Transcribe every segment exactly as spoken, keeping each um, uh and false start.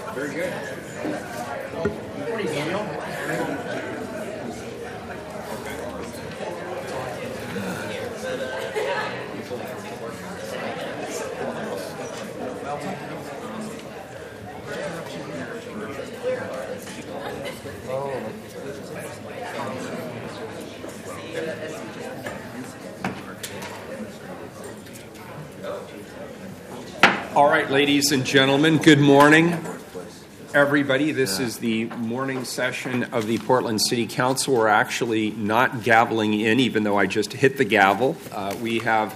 Very good. Good morning, Daniel. All right, ladies and gentlemen, good morning, everybody. This is the morning session of the Portland City Council. We're actually not gaveling in, even though I just hit the gavel. Uh, we have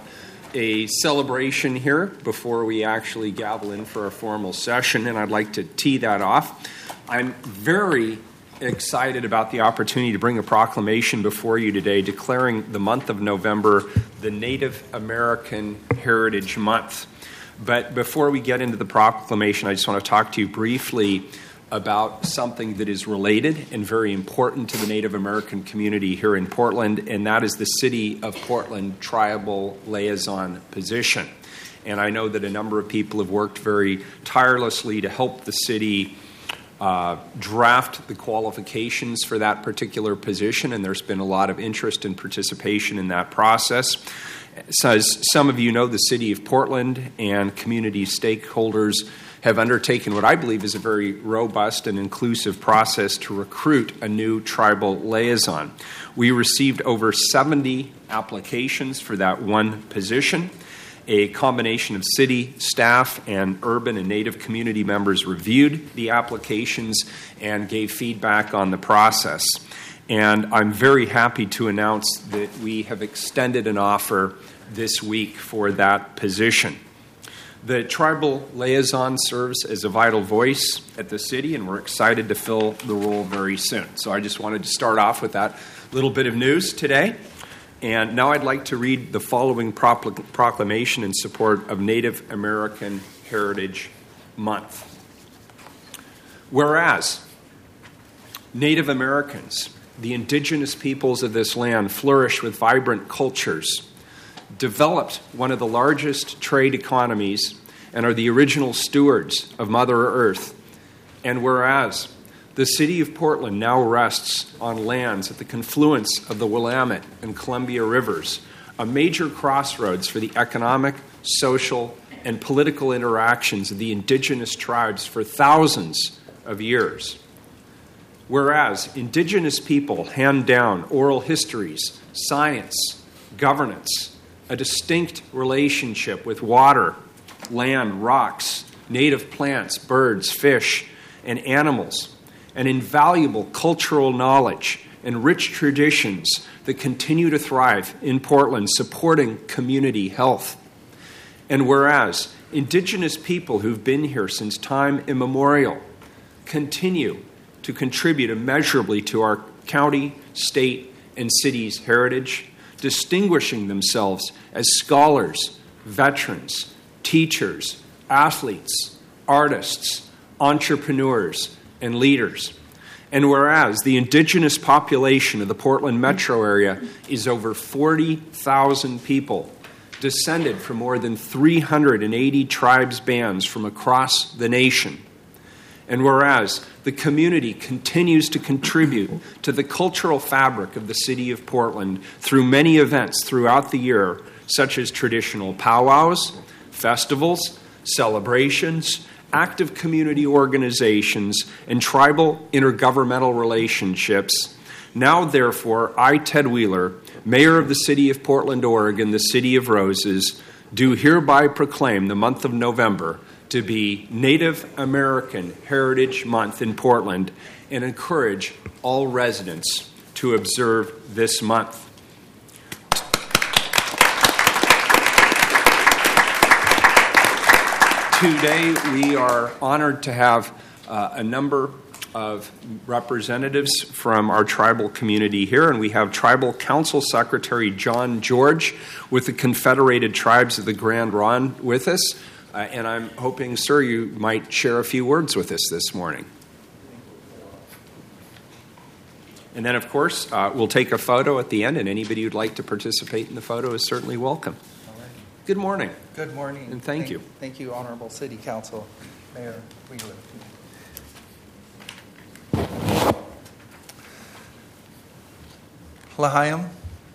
a celebration here before we actually gavel in for a formal session, and I'd like to tee that off. I'm very excited about the opportunity to bring a proclamation before you today declaring the month of November the Native American Heritage Month. But before we get into the proclamation, I just want to talk to you briefly about something that is related and very important to the Native American community here in Portland, and that is the City of Portland Tribal Liaison position. And I know that a number of people have worked very tirelessly to help the city uh, draft the qualifications for that particular position, and there's been a lot of interest and participation in that process. So as some of you know, the City of Portland and community stakeholders have undertaken what I believe is a very robust and inclusive process to recruit a new tribal liaison. We received over seventy applications for that one position. A combination of city staff and urban and Native community members reviewed the applications and gave feedback on the process. And I'm very happy to announce that we have extended an offer this week for that position. The tribal liaison serves as a vital voice at the city, and we're excited to fill the role very soon. So I just wanted to start off with that little bit of news today. And now I'd like to read the following proclamation in support of Native American Heritage Month. Whereas Native Americans, the indigenous peoples of this land, flourish with vibrant cultures, developed one of the largest trade economies, and are the original stewards of Mother Earth. And whereas the City of Portland now rests on lands at the confluence of the Willamette and Columbia Rivers, a major crossroads for the economic, social, and political interactions of the indigenous tribes for thousands of years. Whereas indigenous people hand down oral histories, science, governance, a distinct relationship with water, land, rocks, native plants, birds, fish, and animals, an invaluable cultural knowledge and rich traditions that continue to thrive in Portland, supporting community health. And whereas indigenous people who've been here since time immemorial continue to contribute immeasurably to our county, state, and city's heritage, distinguishing themselves as scholars, veterans, teachers, athletes, artists, entrepreneurs, and leaders. And whereas the indigenous population of the Portland metro area is over forty thousand people, descended from more than three hundred eighty tribes bands from across the nation. And whereas the community continues to contribute to the cultural fabric of the city of Portland through many events throughout the year, such as traditional powwows, festivals, celebrations, active community organizations, and tribal intergovernmental relationships. Now, therefore, I, Ted Wheeler, Mayor of the City of Portland, Oregon, the City of Roses, do hereby proclaim the month of November to be Native American Heritage Month in Portland and encourage all residents to observe this month. Today, we are honored to have uh, a number of representatives from our tribal community here, and we have Tribal Council Secretary John George with the Confederated Tribes of the Grand Ronde with us. Uh, and I'm hoping, sir, you might share a few words with us this morning. And then, of course, uh, we'll take a photo at the end, and anybody who'd like to participate in the photo is certainly welcome. All right. Good morning. Good morning. And thank, thank you. Thank you, Honorable City Council, Mayor Wheeler. Lahayim,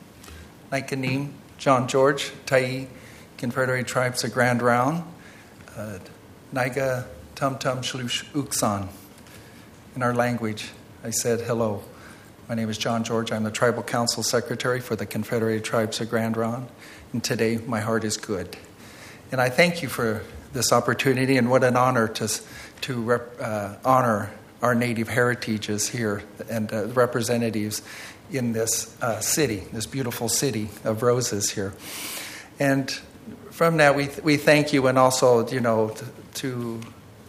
Nikanim, John George, Tai, Confederated Tribes of Grand Round, uh, Naiga Tum Tum Shlush Uksan. In our language, I said, hello. My name is John George. I'm the Tribal Council Secretary for the Confederated Tribes of Grand Round. And today, my heart is good. And I thank you for this opportunity, and what an honor to, to rep, uh, honor our Native heritages here and uh, representatives in this uh, city, this beautiful city of roses here. And from that, we we thank you, and also, you know, to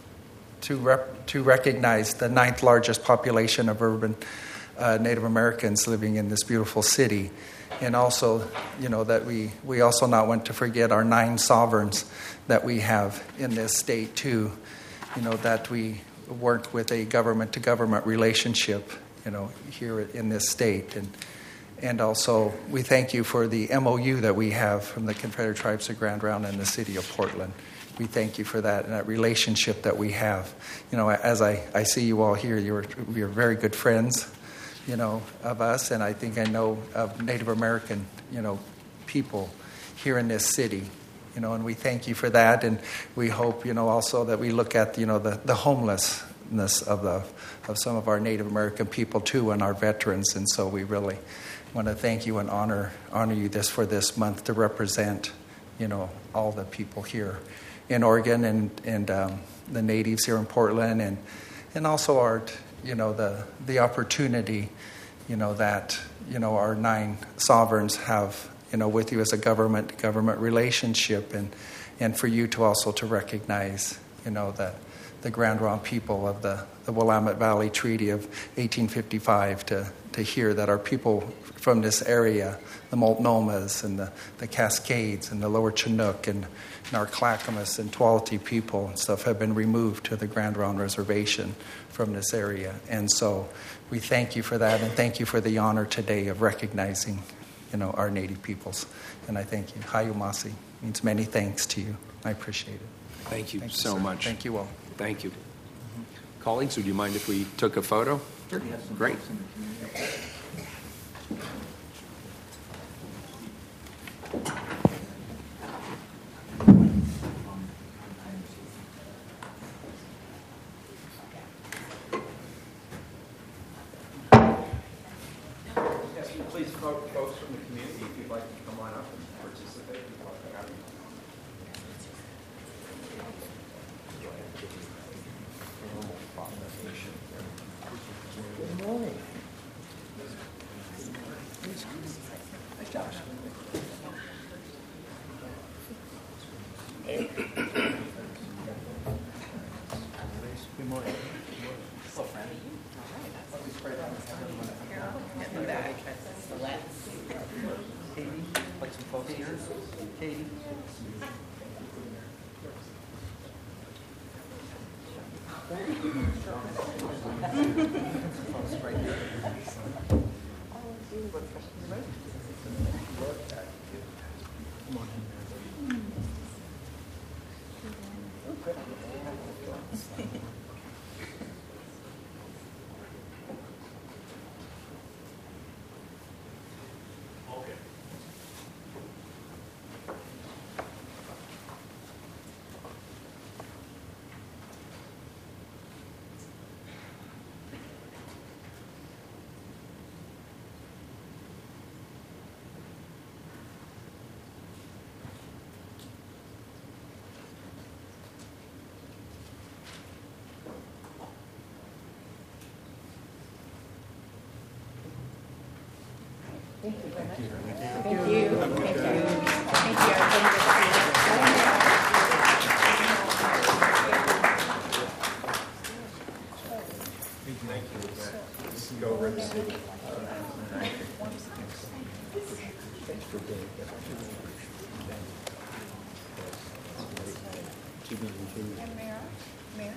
to rep, to recognize the ninth largest population of urban uh, Native Americans living in this beautiful city, and also, you know, that we we also not want to forget our nine sovereigns that we have in this state too. You know, that we work with a government-to-government relationship, you know, here in this state. And and also, we thank you for the M O U that we have from the Confederate Tribes of Grand Round and the City of Portland. We thank you for that and that relationship that we have. You know, as I, I see you all here, you're, you're very good friends, you know, of us. And I think I know of Native American, you know, people here in this city. You know, and we thank you for that, and we hope, you know, also that we look at, you know, the, the homelessness of the of some of our Native American people too, and our veterans. And so we really want to thank you and honor honor you this for this month to represent, you know, all the people here in Oregon, and and um, the natives here in Portland, and and also our, you know, the the opportunity, you know, that, you know, our nine sovereigns have, you know, with you as a government-to-government relationship, and and for you to also to recognize, you know, the the Grand Ronde people of the, the Willamette Valley Treaty of eighteen fifty-five, to, to hear that our people from this area, the Multnomas and the, the Cascades and the Lower Chinook and, and our Clackamas and Tuolumne people and stuff have been removed to the Grand Ronde Reservation from this area. And so we thank you for that, and thank you for the honor today of recognizing, you know, our Native peoples. And I thank you. Hayumasi means many thanks to you. I appreciate it. Thank you Thank you so sir. much. Thank you all. Thank you. Mm-hmm. Colleagues, would you mind if we took a photo? Sure. Great. Please, folks from the community, if you'd like to come on up and participate. Good morning. Nice job. Good morning. Hello, friend. In the back. Katie, like some folks here. Katie. Folks right here. Come on in. Thank you very much. Thank you. Thank you. Thank you. Thank you. Thank you. This is go over the city. Thanks for being here. And Mayor, Mayor,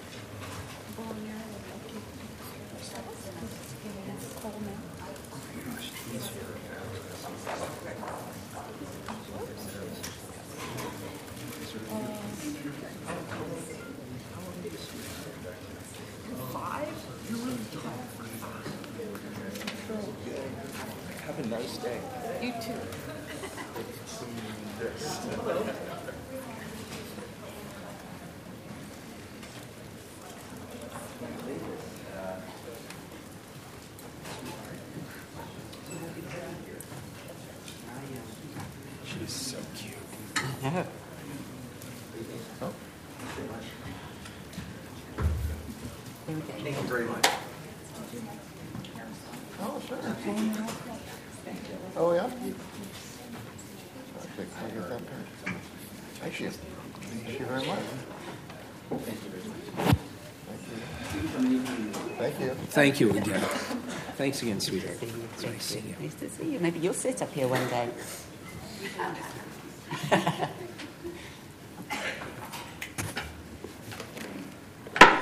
Having nice day. You too. She's so cute. Yeah. Oh. Thank you very much. Oh, sure. Oh, yeah? Okay, can I get that card? Thank you. Thank you very much. Thank you. Thank you again. Thanks again, sweetheart. See you. It's nice seeing you. Nice to see you. Maybe you'll sit up here one day.